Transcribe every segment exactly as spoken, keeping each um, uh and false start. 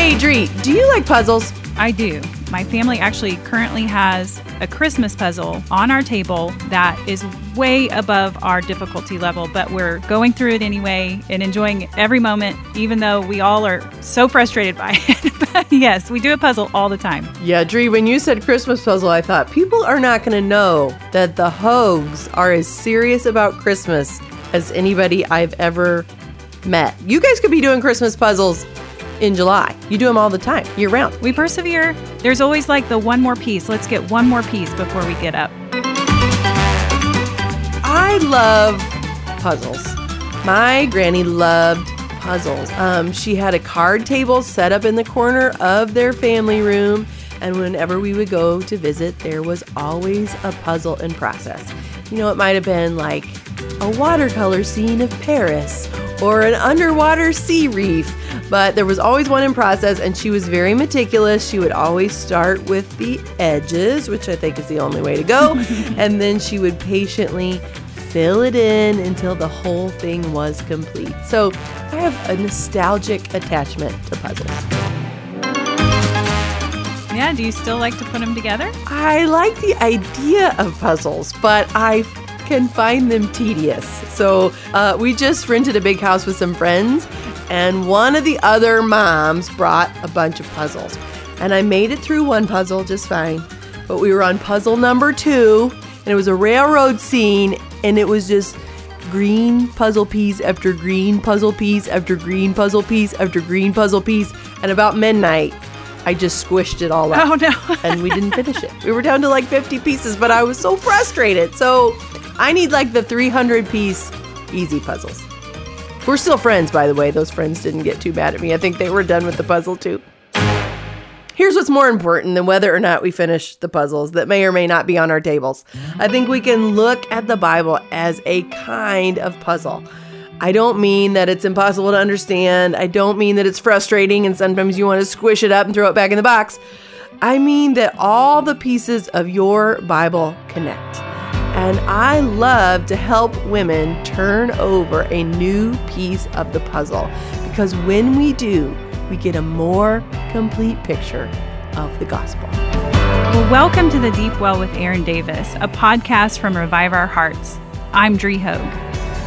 Hey, Dree, do you like puzzles? I do. My family actually currently has a Christmas puzzle on our table that is way above our difficulty level, but we're going through it anyway and enjoying every moment, even though we all are so frustrated by it. But yes, we do a puzzle all the time. Yeah, Dree, when you said Christmas puzzle, I thought people are not going to know that the Hogues are as serious about Christmas as anybody I've ever met. You guys could be doing Christmas puzzles in July. You do them all the time, year round. We persevere. There's always like the one more piece. Let's get one more piece before we get up. I love puzzles. My granny loved puzzles. Um, she had a card table set up in the corner of their family room, and whenever we would go to visit, there was always a puzzle in process. You know, it might have been like a watercolor scene of Paris or an underwater sea reef, but there was always one in process, and she was very meticulous. She would always start with the edges, which I think is the only way to go, and then she would patiently fill it in until the whole thing was complete. So I have a nostalgic attachment to puzzles. Yeah, do you still like to put them together? I like the idea of puzzles, but I can find them tedious. So uh, we just rented a big house with some friends, and one of the other moms brought a bunch of puzzles. And I made it through one puzzle just fine, but we were on puzzle number two, and it was a railroad scene, and it was just green puzzle piece after green puzzle piece after green puzzle piece after green puzzle piece, and about midnight, I just squished it all up. Oh, no. And we didn't finish it. We were down to like fifty pieces, but I was so frustrated. So I need like the three hundred piece easy puzzles. We're still friends, by the way. Those friends didn't get too mad at me. I think they were done with the puzzle too. Here's what's more important than whether or not we finish the puzzles that may or may not be on our tables. I think we can look at the Bible as a kind of puzzle. I don't mean that it's impossible to understand. I don't mean that it's frustrating and sometimes you want to squish it up and throw it back in the box. I mean that all the pieces of your Bible connect. And I love to help women turn over a new piece of the puzzle, because when we do, we get a more complete picture of the gospel. Well, welcome to The Deep Well with Erin Davis, a podcast from Revive Our Hearts. I'm Dree Hogue.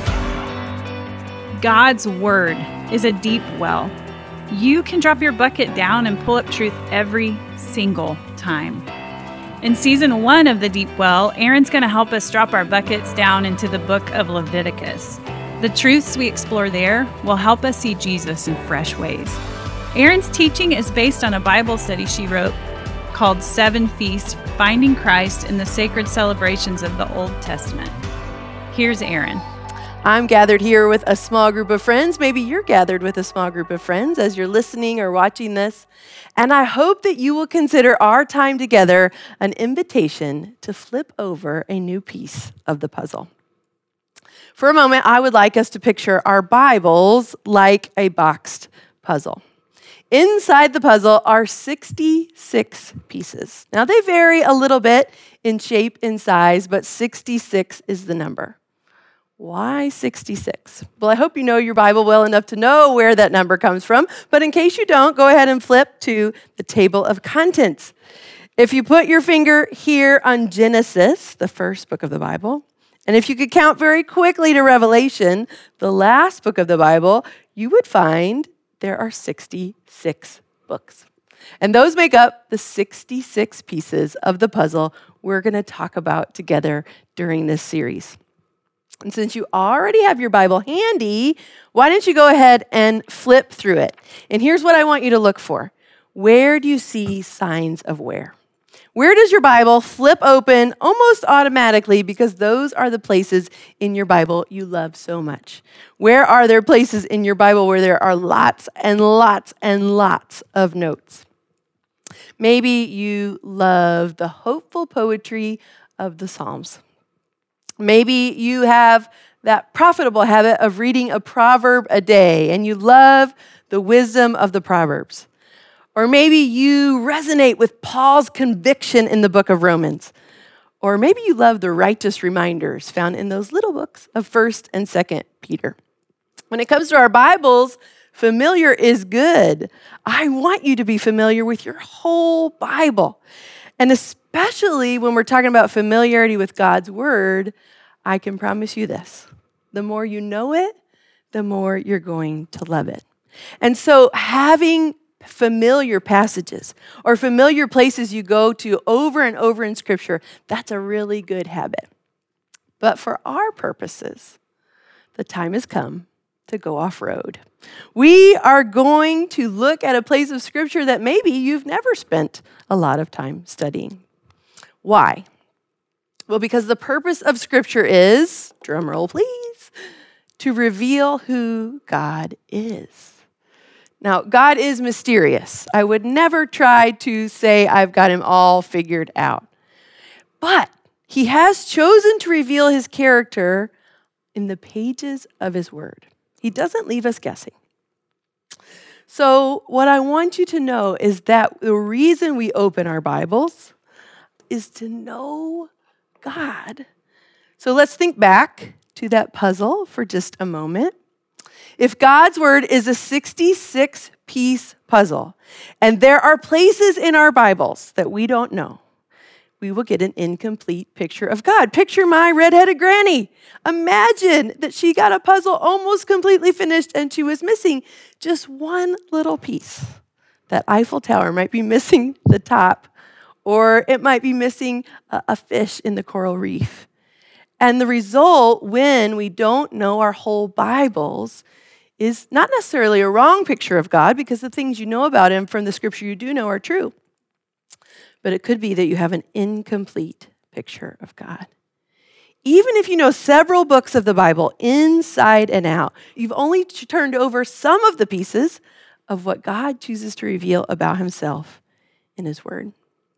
God's Word is a deep well. You can drop your bucket down and pull up truth every single time. In season one of The Deep Well, Erin's going to help us drop our buckets down into the book of Leviticus. The truths we explore there will help us see Jesus in fresh ways. Erin's teaching is based on a Bible study she wrote called Seven Feasts, Finding Christ in the Sacred Celebrations of the Old Testament. Here's Erin. I'm gathered here with a small group of friends. Maybe you're gathered with a small group of friends as you're listening or watching this. And I hope that you will consider our time together an invitation to flip over a new piece of the puzzle. For a moment, I would like us to picture our Bibles like a boxed puzzle. Inside the puzzle are sixty-six pieces. Now, they vary a little bit in shape and size, but sixty-six is the number. Why sixty-six? Well, I hope you know your Bible well enough to know where that number comes from. But in case you don't, go ahead and flip to the table of contents. If you put your finger here on Genesis, the first book of the Bible, and if you could count very quickly to Revelation, the last book of the Bible, you would find there are sixty-six books. And those make up the sixty-six pieces of the puzzle we're going to talk about together during this series. And since you already have your Bible handy, why don't you go ahead and flip through it? And here's what I want you to look for. Where do you see signs of wear? Where does your Bible flip open almost automatically, because those are the places in your Bible you love so much? Where are there places in your Bible where there are lots and lots and lots of notes? Maybe you love the hopeful poetry of the Psalms. Maybe you have that profitable habit of reading a proverb a day, and you love the wisdom of the Proverbs. Or maybe you resonate with Paul's conviction in the book of Romans. Or maybe you love the righteous reminders found in those little books of First and Second Peter. When it comes to our Bibles, Familiar is good. I want you to be familiar with your whole Bible. And especially when we're talking about familiarity with God's word, I can promise you this. The more you know it, the more you're going to love it. And so having familiar passages or familiar places you go to over and over in Scripture, that's a really good habit. But for our purposes, the time has come to go off-road. We are going to look at a place of Scripture that maybe you've never spent a lot of time studying. Why? Well, because the purpose of Scripture is, drum roll please, to reveal who God is. Now, God is mysterious. I would never try to say I've got him all figured out. But he has chosen to reveal his character in the pages of his word. He doesn't leave us guessing. So what I want you to know is that the reason we open our Bibles is to know God. So let's think back to that puzzle for just a moment. If God's word is a sixty-six piece puzzle, and there are places in our Bibles that we don't know, we will get an incomplete picture of God. Picture my redheaded granny. Imagine that she got a puzzle almost completely finished and she was missing just one little piece. That Eiffel Tower might be missing the top, or it might be missing a, a fish in the coral reef. And the result, when we don't know our whole Bibles, is not necessarily a wrong picture of God, because the things you know about him from the Scripture you do know are true. But it could be that you have an incomplete picture of God. Even if you know several books of the Bible inside and out, you've only turned over some of the pieces of what God chooses to reveal about himself in his word.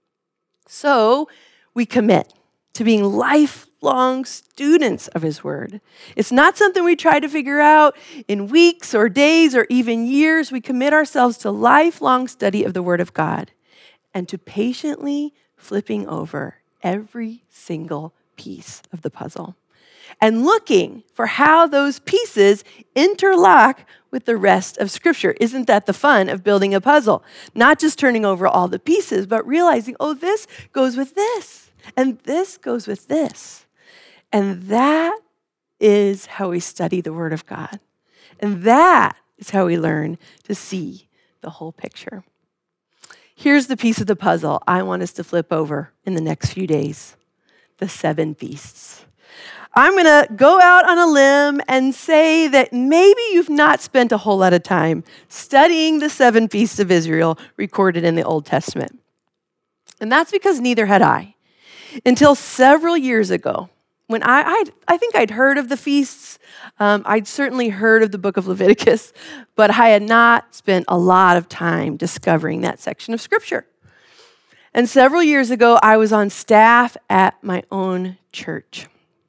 So we commit to being lifelong students of his word. It's not something we try to figure out in weeks or days or even years. We commit ourselves to lifelong study of the word of God and to patiently flipping over every single piece of the puzzle and looking for how those pieces interlock with the rest of Scripture. Isn't that the fun of building a puzzle? Not just turning over all the pieces, but realizing, oh, this goes with this, and this goes with this. And that is how we study the Word of God. And that is how we learn to see the whole picture. Here's the piece of the puzzle I want us to flip over in the next few days: the seven feasts. I'm going to go out on a limb and say that maybe you've not spent a whole lot of time studying the seven feasts of Israel recorded in the Old Testament. And that's because neither had I. Until several years ago, when I I'd, I think I'd heard of the feasts. Um, I'd certainly heard of the book of Leviticus, but I had not spent a lot of time discovering that section of Scripture. And several years ago, I was on staff at my own church.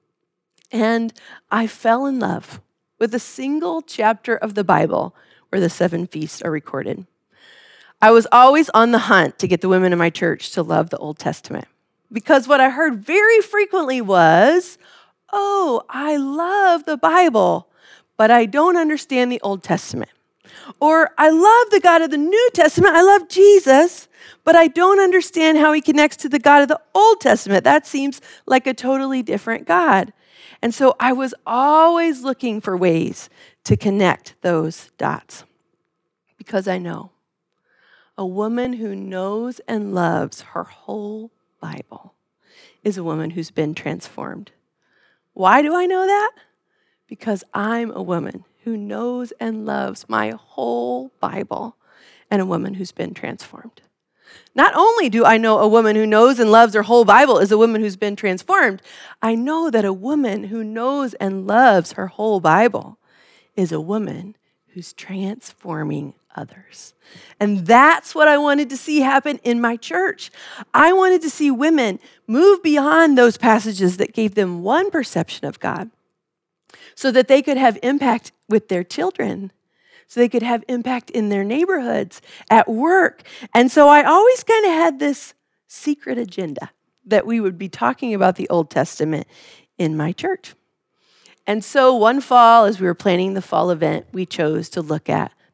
And I fell in love with a single chapter of the Bible where the seven feasts are recorded. I was always on the hunt to get the women in my church to love the Old Testament, because what I heard very frequently was, oh, I love the Bible, but I don't understand the Old Testament. Or I love the God of the New Testament, I love Jesus, but I don't understand how he connects to the God of the Old Testament. That seems like a totally different God. And so I was always looking for ways to connect those dots, because I know a woman who knows and loves her whole Bible is a woman who's been transformed. Why do I know that? Because I'm a woman who knows and loves my whole Bible, and a woman who's been transformed. Not only do I know a woman who knows and loves her whole Bible is a woman who's been transformed, I know that a woman who knows and loves her whole Bible is a woman who's transforming others. And that's what I wanted to see happen in my church. I wanted to see women move beyond those passages that gave them one perception of God, so that they could have impact with their children, so they could have impact in their neighborhoods, at work. And so I always kind of had this secret agenda that we would be talking about the Old Testament in my church. And so one fall, as we were planning the fall event, we chose to look at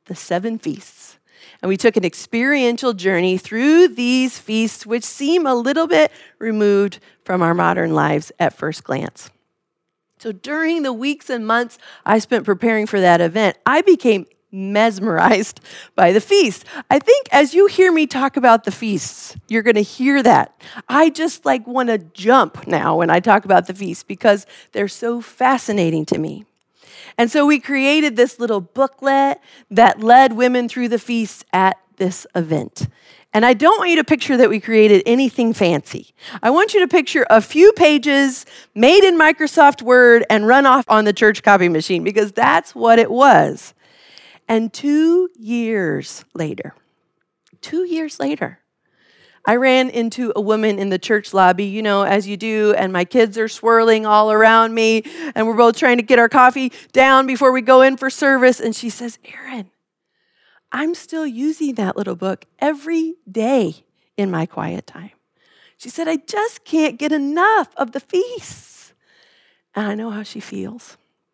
the seven feasts. And we took an experiential journey through these feasts, which seem a little bit removed from our modern lives at first glance. So during the weeks and months I spent preparing for that event, I became mesmerized by the feast. I think as you hear me talk about the feasts, you're going to hear that. I just like want to jump now when I talk about the feasts because they're so fascinating to me. And so we created this little booklet that led women through the feasts at this event. And I don't want you to picture that we created anything fancy. I want you to picture a few pages made in Microsoft Word and run off on the church copy machine because that's what it was. And two years later, two years later, I ran into a woman in the church lobby, you know, as you do, and my kids are swirling all around me, and we're both trying to get our coffee down before we go in for service. And she says, Erin, I'm still using that little book every day in my quiet time. She said, I just can't get enough of the feasts. And I know how she feels.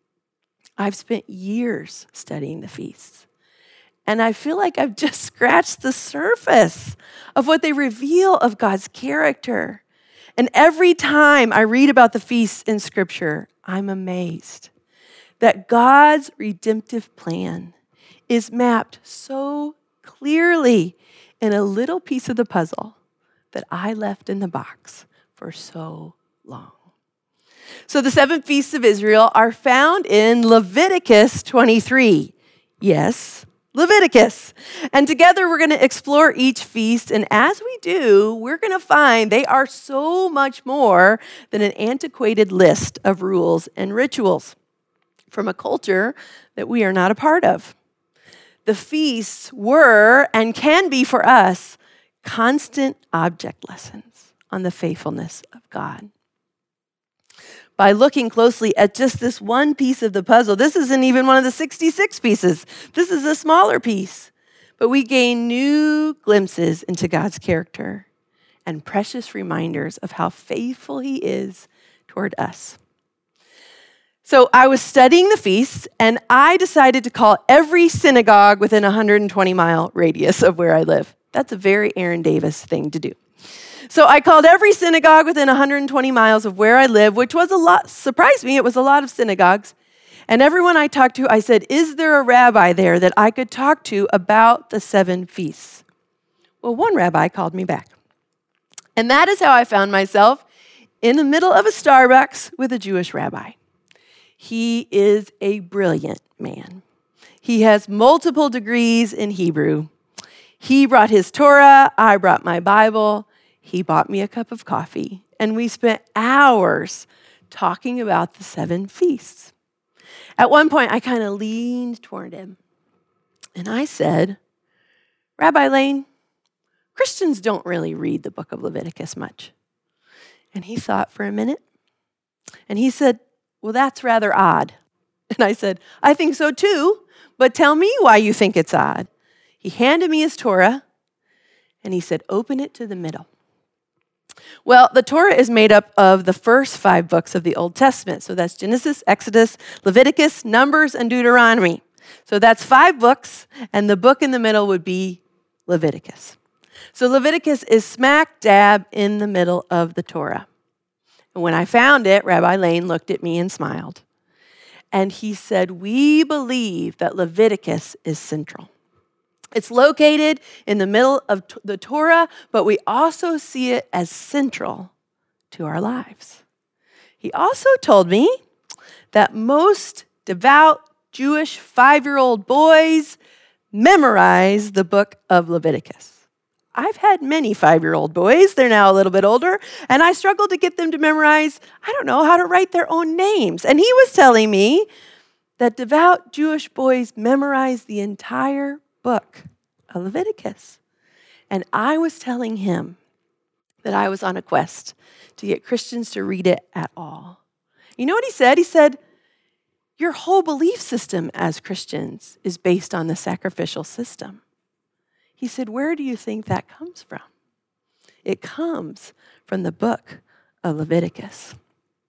I've spent years studying the feasts, and I feel like I've just scratched the surface of what they reveal of God's character. And every time I read about the feasts in Scripture, I'm amazed that God's redemptive plan is mapped so clearly in a little piece of the puzzle that I left in the box for so long. So the seven feasts of Israel are found in Leviticus twenty-three. Yes, Leviticus. And together we're going to explore each feast. And as we do, we're going to find they are so much more than an antiquated list of rules and rituals from a culture that we are not a part of. The feasts were and can be for us constant object lessons on the faithfulness of God. By looking closely at just this one piece of the puzzle, this isn't even one of the sixty-six pieces. This is a smaller piece. But we gain new glimpses into God's character and precious reminders of how faithful He is toward us. So I was studying the feasts, and I decided to call every synagogue within a one hundred twenty mile radius of where I live. That's a very Erin Davis thing to do. So I called every synagogue within one hundred twenty miles of where I live, which was a lot, surprised me, it was a lot of synagogues. And everyone I talked to, I said, is there a rabbi there that I could talk to about the seven feasts? Well, one rabbi called me back. And that is how I found myself in the middle of a Starbucks with a Jewish rabbi. He is a brilliant man. He has multiple degrees in Hebrew. He brought his Torah, I brought my Bible. He bought me a cup of coffee, and we spent hours talking about the seven feasts. At one point, I kind of leaned toward him, and I said, Rabbi Lane, Christians don't really read the book of Leviticus much. And he thought for a minute, and he said, well, that's rather odd. And I said, I think so too, but tell me why you think it's odd. He handed me his Torah, and he said, open it to the middle. Well, the Torah is made up of the first five books of the Old Testament. So that's Genesis, Exodus, Leviticus, Numbers, and Deuteronomy. So that's five books, and the book in the middle would be Leviticus. So Leviticus is smack dab in the middle of the Torah. And when I found it, Rabbi Lane looked at me and smiled. And he said, we believe that Leviticus is central. It's located in the middle of the Torah, but we also see it as central to our lives. He also told me that most devout Jewish five-year-old boys memorize the book of Leviticus. I've had many five-year-old boys. They're now a little bit older, and I struggled to get them to memorize, I don't know, how to write their own names. And he was telling me that devout Jewish boys memorize the entire book of Leviticus. And I was telling him that I was on a quest to get Christians to read it at all. You know what he said? He said, your whole belief system as Christians is based on the sacrificial system. He said, where do you think that comes from? It comes from the book of Leviticus.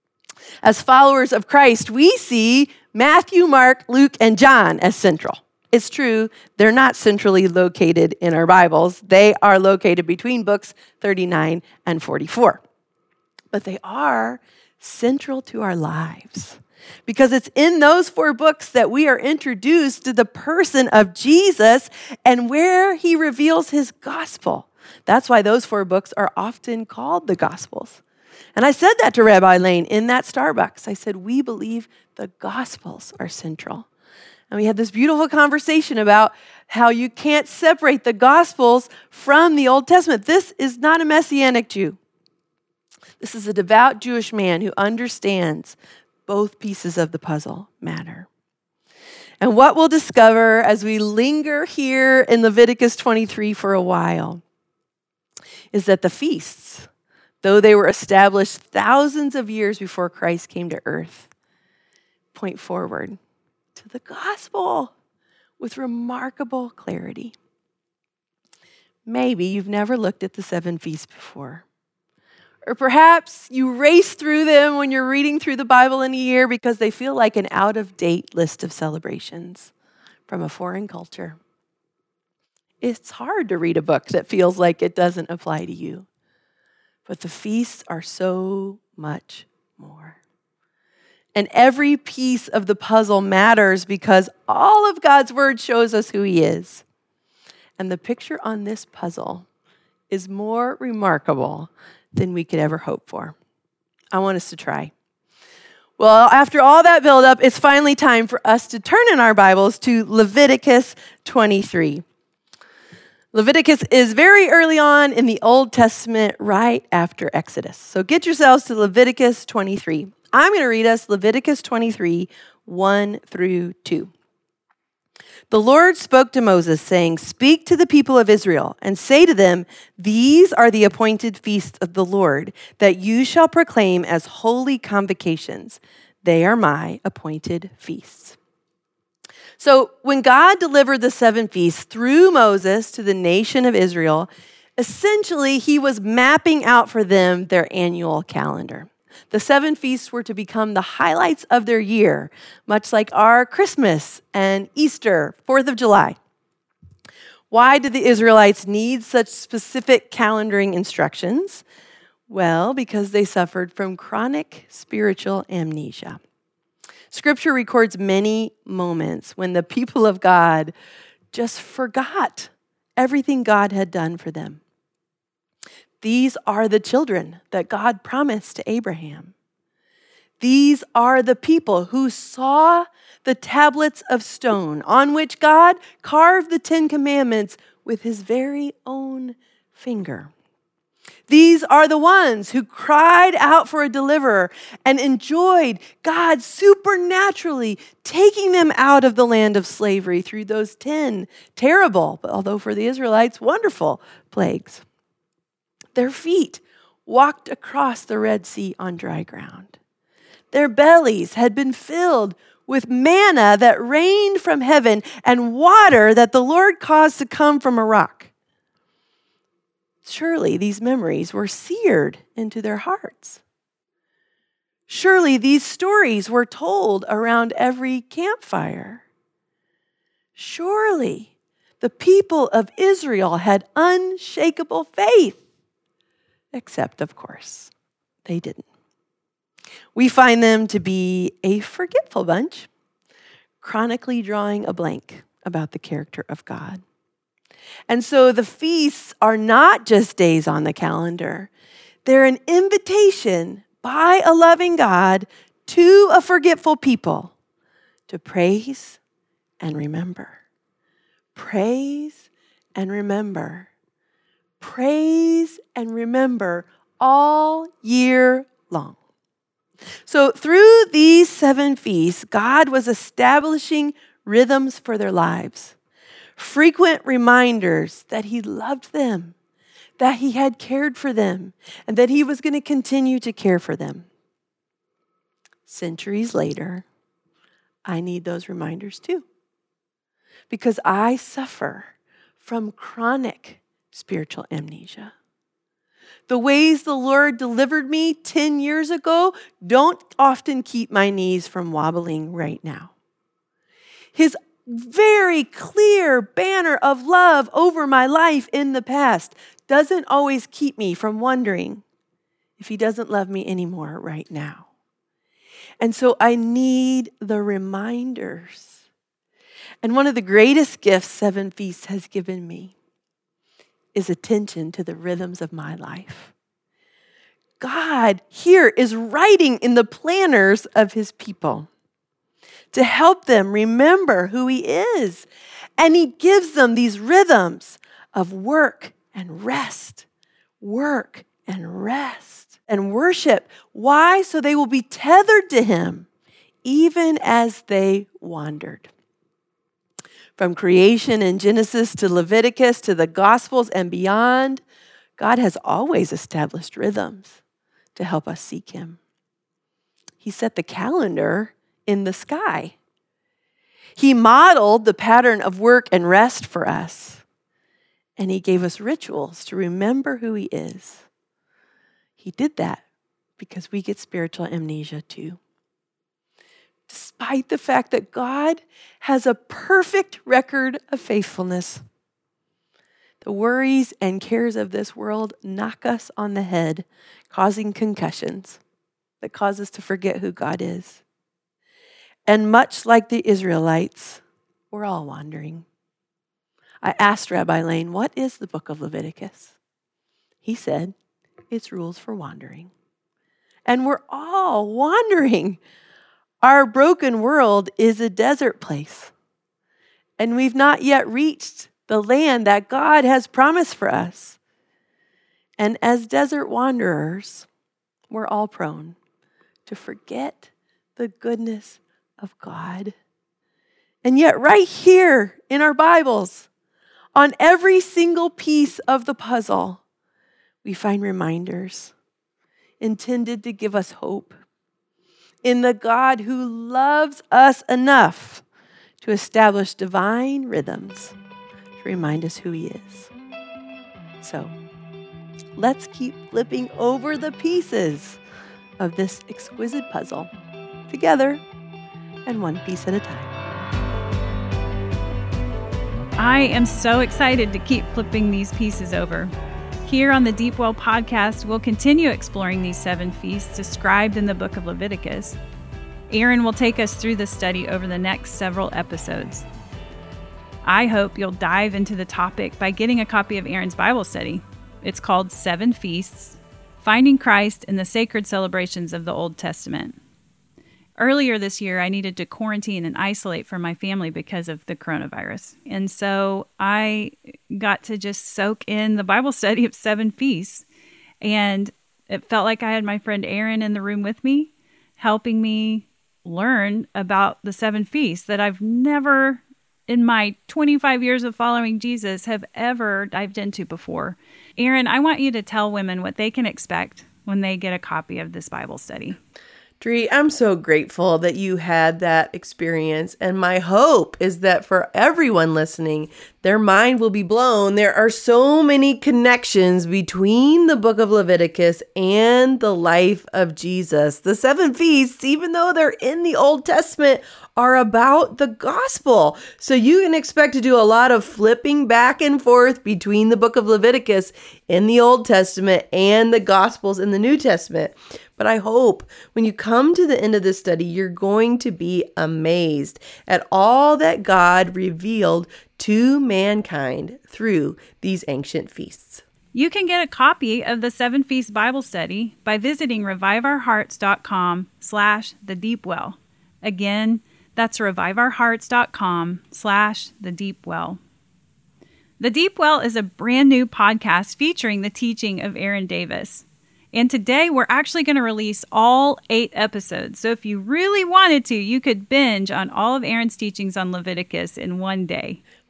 As followers of Christ, we see Matthew, Mark, Luke, and John as central. it's true, they're not centrally located in our Bibles. They are located between books thirty-nine and forty-four. But they are central to our lives because it's in those four books that we are introduced to the person of Jesus and where he reveals his gospel. That's why those four books are often called the Gospels. And I said that to Rabbi Lane in that Starbucks. I said, we believe the Gospels are central. And we had this beautiful conversation about how you can't separate the Gospels from the Old Testament. This is not a Messianic Jew. This is a devout Jewish man who understands both pieces of the puzzle matter. And what we'll discover as we linger here in Leviticus twenty-three for a while is that the feasts, though they were established thousands of years before Christ came to earth, point forward to the gospel with remarkable clarity. Maybe you've never looked at the seven feasts before. Or perhaps you race through them when you're reading through the Bible in a year because they feel like an out-of-date list of celebrations from a foreign culture. It's hard to read a book that feels like it doesn't apply to you. But the feasts are so much more. And every piece of the puzzle matters because all of God's word shows us who he is. And the picture on this puzzle is more remarkable than we could ever hope for. I want us to try. Well, after all that buildup, it's finally time for us to turn in our Bibles to Leviticus twenty-three. Leviticus is very early on in the Old Testament, right after Exodus. So get yourselves to Leviticus twenty-three. I'm going to read us Leviticus twenty-three, one through two. The Lord spoke to Moses, saying, "Speak to the people of Israel and say to them, these are the appointed feasts of the Lord that you shall proclaim as holy convocations. They are my appointed feasts." So when God delivered the seven feasts through Moses to the nation of Israel, essentially he was mapping out for them their annual calendar. The seven feasts were to become the highlights of their year, much like our Christmas and Easter, fourth of July. Why did the Israelites need such specific calendaring instructions? Well, because they suffered from chronic spiritual amnesia. Scripture records many moments when the people of God just forgot everything God had done for them. These are the children that God promised to Abraham. These are the people who saw the tablets of stone on which God carved the Ten Commandments with his very own finger. These are the ones who cried out for a deliverer and enjoyed God supernaturally taking them out of the land of slavery through those ten terrible, but although for the Israelites, wonderful plagues. Their feet walked across the Red Sea on dry ground. Their bellies had been filled with manna that rained from heaven and water that the Lord caused to come from a rock. Surely these memories were seared into their hearts. Surely these stories were told around every campfire. Surely the people of Israel had unshakable faith. Except, of course, they didn't. We find them to be a forgetful bunch, chronically drawing a blank about the character of God. And so the feasts are not just days on the calendar. They're an invitation by a loving God to a forgetful people to praise and remember. Praise and remember. Praise and remember all year long. So through these seven feasts, God was establishing rhythms for their lives, frequent reminders that he loved them, that he had cared for them, and that he was going to continue to care for them. Centuries later, I need those reminders too, because I suffer from chronic spiritual amnesia. The ways the Lord delivered me ten years ago don't often keep my knees from wobbling right now. His very clear banner of love over my life in the past doesn't always keep me from wondering if he doesn't love me anymore right now. And so I need the reminders. And one of the greatest gifts Seven Feasts has given me is attention to the rhythms of my life. God here is writing in the planners of his people to help them remember who he is. And he gives them these rhythms of work and rest, work and rest and worship. Why? So they will be tethered to him even as they wandered. From creation in Genesis to Leviticus to the Gospels and beyond, God has always established rhythms to help us seek him. He set the calendar in the sky. He modeled the pattern of work and rest for us. And he gave us rituals to remember who he is. He did that because we get spiritual amnesia too. Despite the fact that God has a perfect record of faithfulness, the worries and cares of this world knock us on the head, causing concussions that cause us to forget who God is. And much like the Israelites, we're all wandering. I asked Rabbi Lane, what is the book of Leviticus? He said, it's rules for wandering. And we're all wandering. Our broken world is a desert place. And we've not yet reached the land that God has promised for us. And as desert wanderers, we're all prone to forget the goodness of God. And yet right here in our Bibles, on every single piece of the puzzle, we find reminders intended to give us hope in the God who loves us enough to establish divine rhythms to remind us who he is. So let's keep flipping over the pieces of this exquisite puzzle together and one piece at a time. I am so excited to keep flipping these pieces over. Here on the Deep Well podcast, we'll continue exploring these seven feasts described in the book of Leviticus. Aaron will take us through the study over the next several episodes. I hope you'll dive into the topic by getting a copy of Aaron's Bible study. It's called Seven Feasts, Finding Christ in the Sacred Celebrations of the Old Testament. Earlier this year, I needed to quarantine and isolate from my family because of the coronavirus. And so I got to just soak in the Bible study of seven feasts. And it felt like I had my friend Aaron in the room with me, helping me learn about the seven feasts that I've never, in my twenty-five years of following Jesus, have ever dived into before. Aaron, I want you to tell women what they can expect when they get a copy of this Bible study. Dree, I'm so grateful that you had that experience. And my hope is that for everyone listening, their mind will be blown. There are so many connections between the book of Leviticus and the life of Jesus. The seven feasts, even though they're in the Old Testament, are about the gospel. So you can expect to do a lot of flipping back and forth between the book of Leviticus in the Old Testament and the Gospels in the New Testament. But I hope when you come to the end of this study, you're going to be amazed at all that God revealed to mankind through these ancient feasts. You can get a copy of the Seven Feasts Bible Study by visiting reviveourhearts.com slash the deep well. Again, that's reviveourhearts.com slash the deep well. The Deep Well is a brand new podcast featuring the teaching of Aaron Davis. And today we're actually going to release all eight episodes. So if you really wanted to, you could binge on all of Aaron's teachings on Leviticus in one day.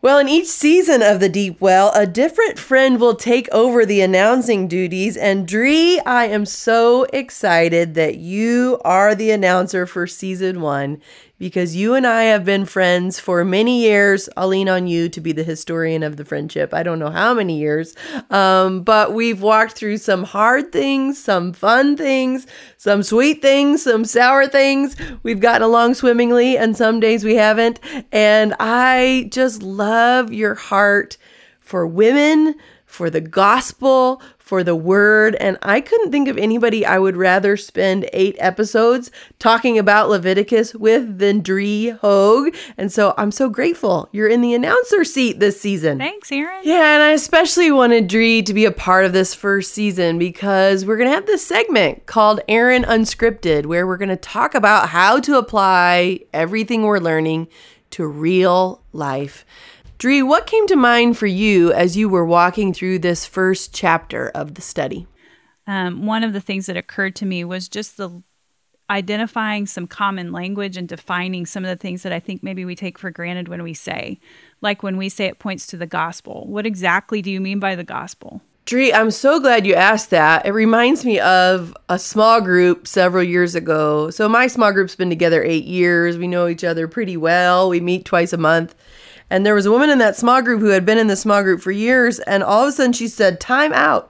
Well, in each season of The Deep Well, a different friend will take over the announcing duties. And Dree, I am so excited that you are the announcer for season one, because you and I have been friends for many years. I'll lean on you to be the historian of the friendship. I don't know how many years, um, but we've walked through some hard things, some fun things, some sweet things, some sour things. We've gotten along swimmingly, and some days we haven't. And I just love your heart for women, for the gospel, for the word. And I couldn't think of anybody I would rather spend eight episodes talking about Leviticus with than Dree Hogue. And so I'm so grateful you're in the announcer seat this season. Thanks, Erin. Yeah, and I especially wanted Dree to be a part of this first season because we're going to have this segment called Erin Unscripted, where we're going to talk about how to apply everything we're learning to real life. Dree, what came to mind for you as you were walking through this first chapter of the study? Um, one of the things that occurred to me was just the identifying some common language and defining some of the things that I think maybe we take for granted when we say. Like when we say it points to the gospel. What exactly do you mean by the gospel? Dree, I'm so glad you asked that. It reminds me of a small group several years ago. So my small group's been together eight years. We know each other pretty well. We meet twice a month. And there was a woman in that small group who had been in the small group for years. And all of a sudden she said, time out.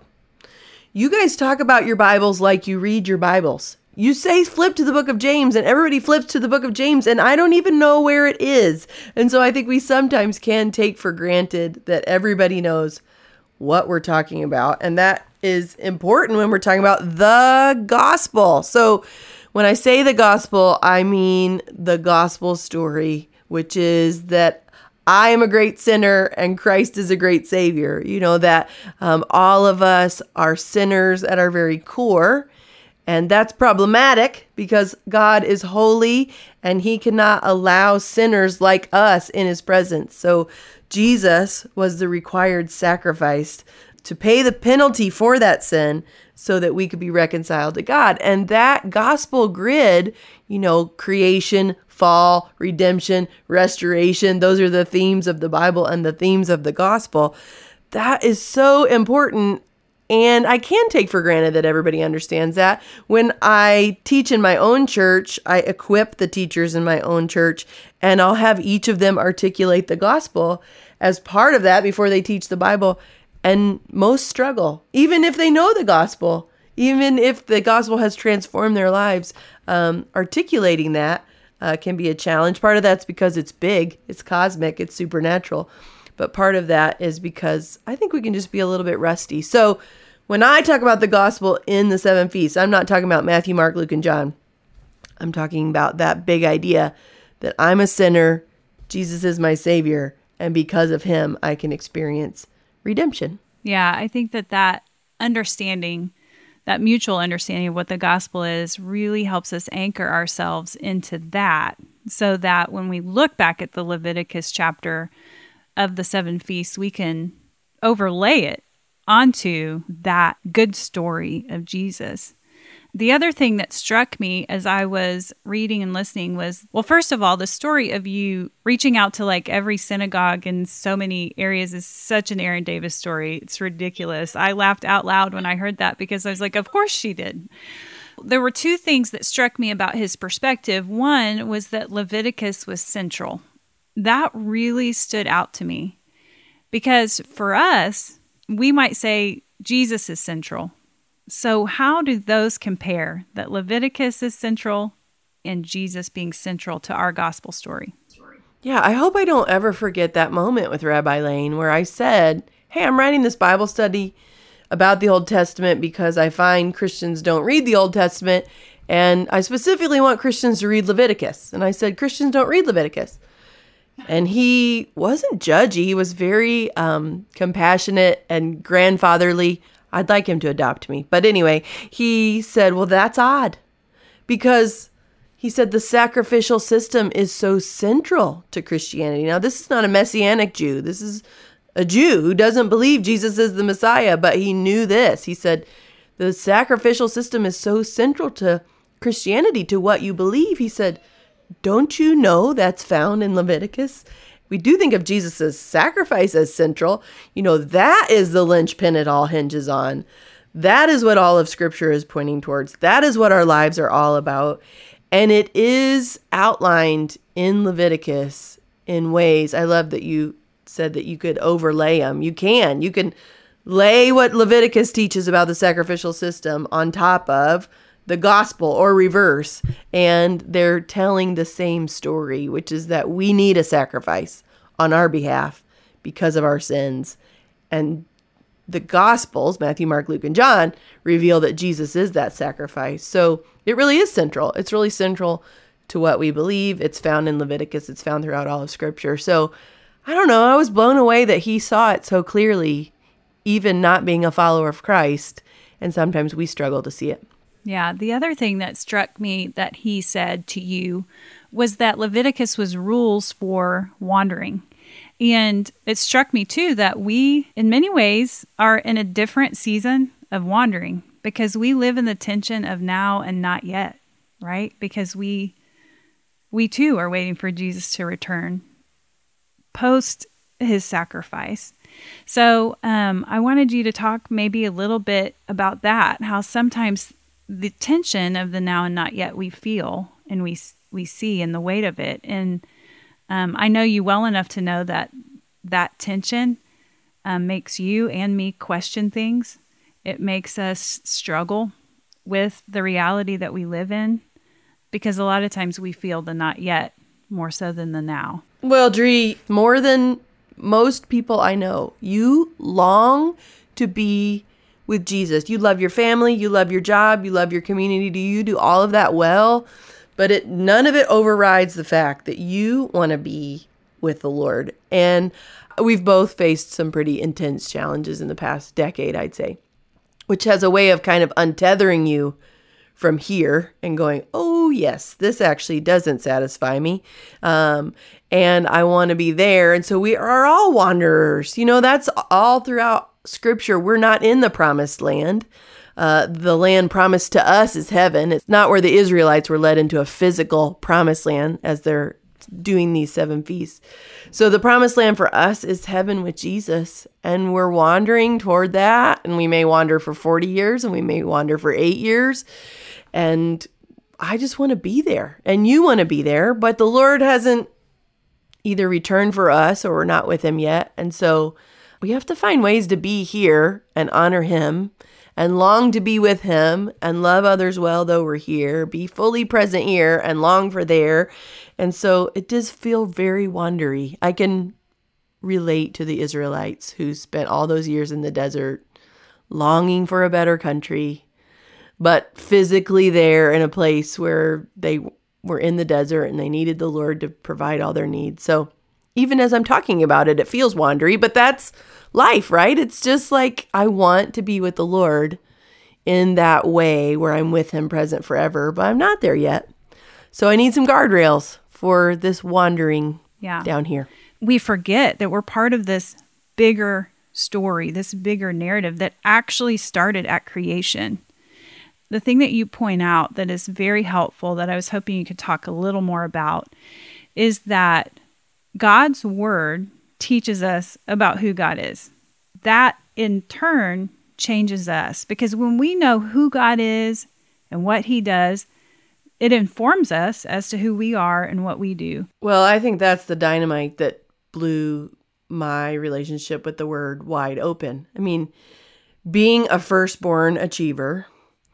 You guys talk about your Bibles like you read your Bibles. You say flip to the book of James and everybody flips to the book of James and I don't even know where it is. And so I think we sometimes can take for granted that everybody knows what we're talking about. And that is important when we're talking about the gospel. So when I say the gospel, I mean the gospel story, which is that I am a great sinner and Christ is a great savior. You know, that um, all of us are sinners at our very core. And that's problematic because God is holy and he cannot allow sinners like us in his presence. So Jesus was the required sacrifice to pay the penalty for that sin so that we could be reconciled to God. And that gospel grid, you know, creation, fall, redemption, restoration, those are the themes of the Bible and the themes of the gospel. That is so important. And I can take for granted that everybody understands that. When I teach in my own church, I equip the teachers in my own church, and I'll have each of them articulate the gospel as part of that before they teach the Bible. And most struggle, even if they know the gospel, even if the gospel has transformed their lives, um, articulating that uh, can be a challenge. Part of that's because it's big, it's cosmic, it's supernatural. But part of that is because I think we can just be a little bit rusty. So when I talk about the gospel in the seven feasts, I'm not talking about Matthew, Mark, Luke, and John. I'm talking about that big idea that I'm a sinner, Jesus is my savior, and because of him, I can experience redemption. Yeah, I think that that understanding, that mutual understanding of what the gospel is really helps us anchor ourselves into that so that when we look back at the Leviticus chapter of the seven feasts, we can overlay it onto that good story of Jesus. The other thing that struck me as I was reading and listening was, well, first of all, the story of you reaching out to like every synagogue in so many areas is such an Erin Davis story. It's ridiculous. I laughed out loud when I heard that because I was like, of course she did. There were two things that struck me about his perspective. One was that Leviticus was central. That really stood out to me because for us, we might say Jesus is central. So how do those compare, that Leviticus is central and Jesus being central to our gospel story? Yeah, I hope I don't ever forget that moment with Rabbi Lane where I said, hey, I'm writing this Bible study about the Old Testament because I find Christians don't read the Old Testament, and I specifically want Christians to read Leviticus. And I said, Christians don't read Leviticus. And he wasn't judgy. He was very um, compassionate and grandfatherly. I'd like him to adopt me. But anyway, he said, well, that's odd because he said the sacrificial system is so central to Christianity. Now, this is not a Messianic Jew. This is a Jew who doesn't believe Jesus is the Messiah, but he knew this. He said, the sacrificial system is so central to Christianity, to what you believe. He said, don't you know that's found in Leviticus? we do think of Jesus' sacrifice as central. You know, that is the linchpin it all hinges on. That is what all of Scripture is pointing towards. That is what our lives are all about. And it is outlined in Leviticus in ways. I love that you said that you could overlay them. You can. You can lay what Leviticus teaches about the sacrificial system on top of the gospel or reverse, and they're telling the same story, which is that we need a sacrifice on our behalf because of our sins. And the gospels, Matthew, Mark, Luke, and John, reveal that Jesus is that sacrifice. So it really is central. It's really central to what we believe. It's found in Leviticus. It's found throughout all of Scripture. So I don't know. I was blown away that he saw it so clearly, even not being a follower of Christ. And sometimes we struggle to see it. Yeah, the other thing that struck me that he said to you was that Leviticus was rules for wandering. And it struck me too that we, in many ways, are in a different season of wandering because we live in the tension of now and not yet, right? Because we, we too are waiting for Jesus to return post his sacrifice. So um, I wanted you to talk maybe a little bit about that, how sometimes the tension of the now and not yet we feel and we we see and the weight of it. And um, I know you well enough to know that that tension um, makes you and me question things. It makes us struggle with the reality that we live in because a lot of times we feel the not yet more so than the now. Well, Dree, more than most people I know, you long to be with Jesus. You love your family, you love your job, you love your community. Do you do all of that well? But it none of it overrides the fact that you want to be with the Lord. And we've both faced some pretty intense challenges in the past decade, I'd say, which has a way of kind of untethering you from here and going, oh, yes, this actually doesn't satisfy me. Um, and I want to be there. And so we are all wanderers. You know, that's all throughout Scripture. We're not in the promised land. Uh, the land promised to us is heaven. It's not where the Israelites were led into a physical promised land as they're doing these seven feasts. So the promised land for us is heaven with Jesus, and we're wandering toward that. And we may wander for forty years and we may wander for eight years. And I just want to be there, and you want to be there, but the Lord hasn't either returned for us or we're not with him yet. And so we have to find ways to be here and honor him and long to be with him and love others well, though we're here, be fully present here and long for there. And so it does feel very wandery. I can relate to the Israelites who spent all those years in the desert longing for a better country, but physically there in a place where they were in the desert and they needed the Lord to provide all their needs. So even as I'm talking about it, it feels wandery, but that's life, right? It's just like I want to be with the Lord in that way where I'm with him present forever, but I'm not there yet. So I need some guardrails for this wandering yeah. down here. We forget that we're part of this bigger story, this bigger narrative that actually started at creation. The thing that you point out that is very helpful that I was hoping you could talk a little more about is that God's word teaches us about who God is. That in turn changes us because when we know who God is and what he does, it informs us as to who we are and what we do. Well, I think that's the dynamite that blew my relationship with the word wide open. I mean, being a firstborn achiever,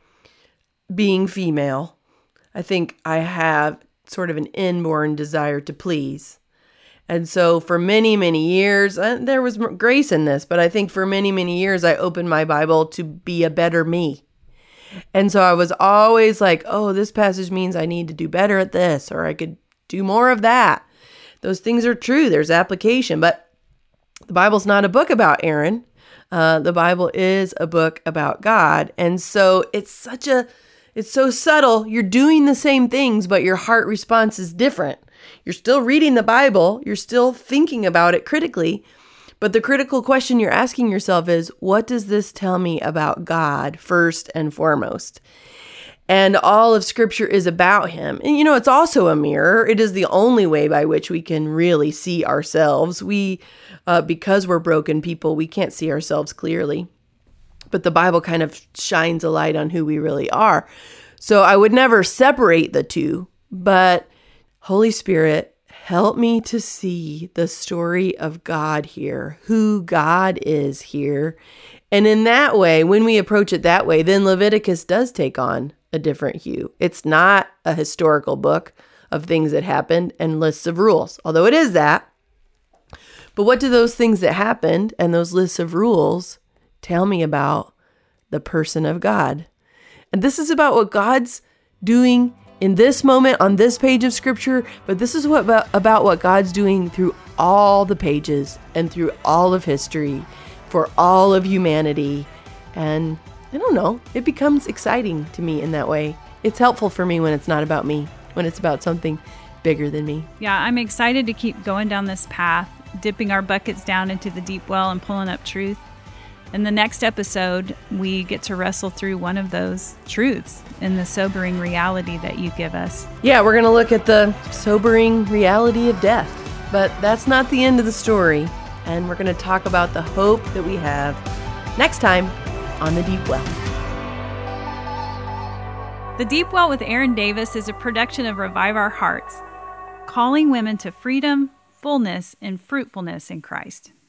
being female, I think I have sort of an inborn desire to please. And so for many, many years, and there was grace in this, but I think for many, many years, I opened my Bible to be a better me. And so I was always like, oh, this passage means I need to do better at this, or I could do more of that. Those things are true. There's application, but the Bible's not a book about Aaron. Uh, the Bible is a book about God. And so it's such a, it's so subtle. You're doing the same things, but your heart response is different. You're still reading the Bible. You're still thinking about it critically. But the critical question you're asking yourself is, what does this tell me about God first and foremost? And all of Scripture is about him. And, you know, it's also a mirror. It is the only way by which we can really see ourselves. We, uh, because we're broken people, we can't see ourselves clearly. But the Bible kind of shines a light on who we really are. So I would never separate the two. But Holy Spirit, help me to see the story of God here, who God is here. And in that way, when we approach it that way, then Leviticus does take on a different hue. It's not a historical book of things that happened and lists of rules, although it is that. But what do those things that happened and those lists of rules tell me about the person of God? And this is about what God's doing in this moment on this page of Scripture, but this is what about, about what God's doing through all the pages and through all of history for all of humanity. And I don't know, it becomes exciting to me in that way. It's helpful for me when it's not about me, when it's about something bigger than me. Yeah, I'm excited to keep going down this path, dipping our buckets down into the deep well and pulling up truth. In the next episode, we get to wrestle through one of those truths in the sobering reality that you give us. Yeah, we're going to look at the sobering reality of death. But that's not the end of the story. And we're going to talk about the hope that we have next time on The Deep Well. The Deep Well with Erin Davis is a production of Revive Our Hearts, calling women to freedom, fullness, and fruitfulness in Christ.